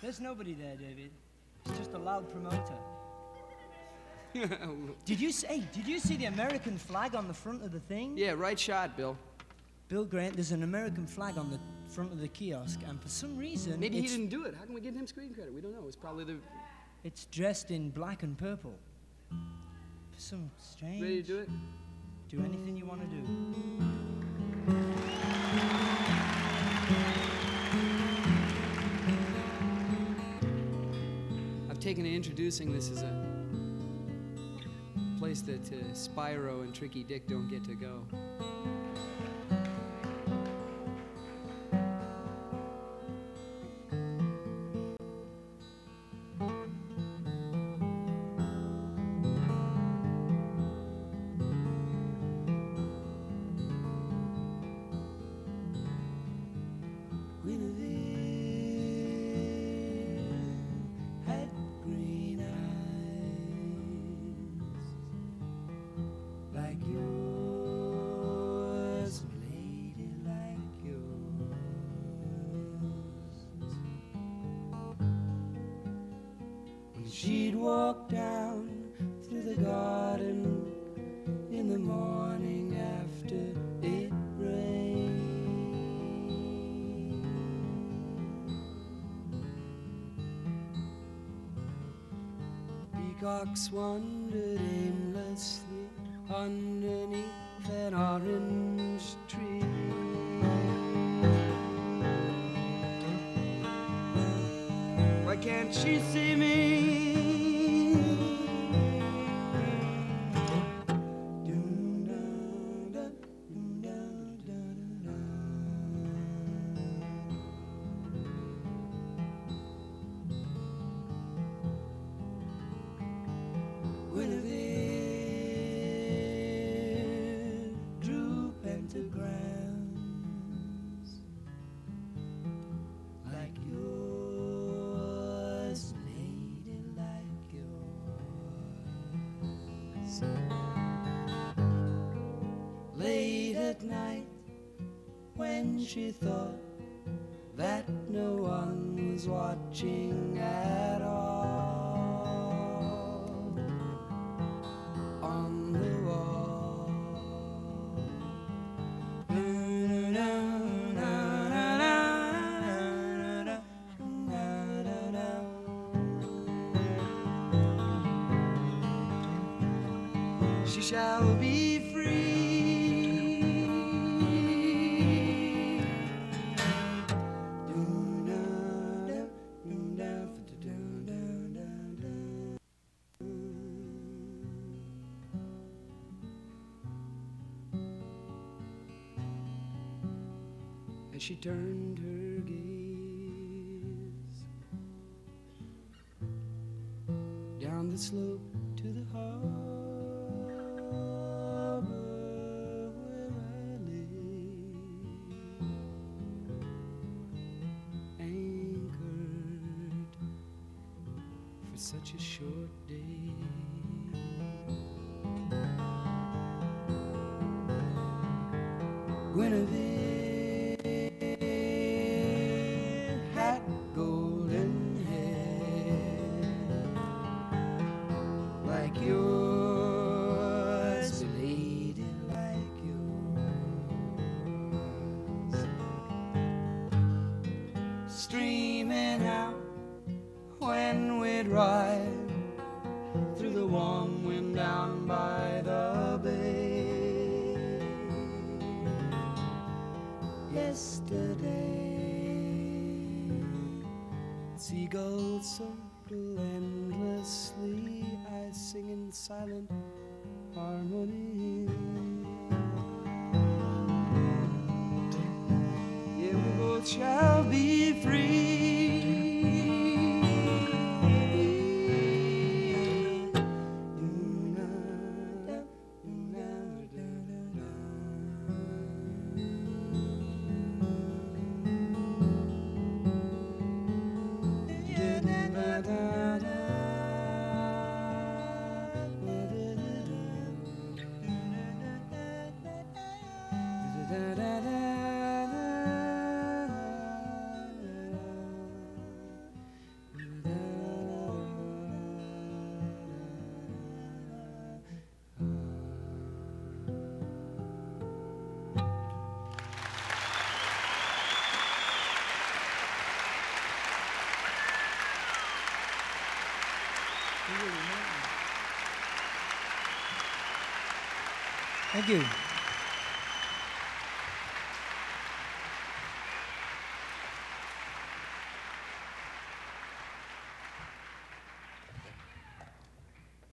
There's nobody there, David. It's just a loud promoter. Did you see the American flag on the front of the thing? Yeah, right shot, Bill. Bill Grant, there's an American flag on the front of the kiosk, and for some reason... Maybe he didn't do it. How can we give him screen credit? We don't know. It's probably the... It's dressed in black and purple. For some strange... Ready to do it? Do anything you want to do. I've taken to introducing this as a place that Spyro and Tricky Dick don't get to go. She'd walk down through the garden in the morning after it rained. Peacocks wandered aimlessly underneath an orange tree. Why can't she see me? Guinevere drew pentagrams like yours, lady, like yours. Late at night, when she thought that no one was watching at all, on the wall, she shall be free. As she turned her gaze down the slope to the harbor where I lay, anchored for such a short day. Guinevere had golden hair like yours, lady, like yours, streaming out when we'd ride through the warm wind down by the bay. Yesterday, seagulls circle endlessly, I sing in silent harmony. Yeah, we both shall be free. Thank you.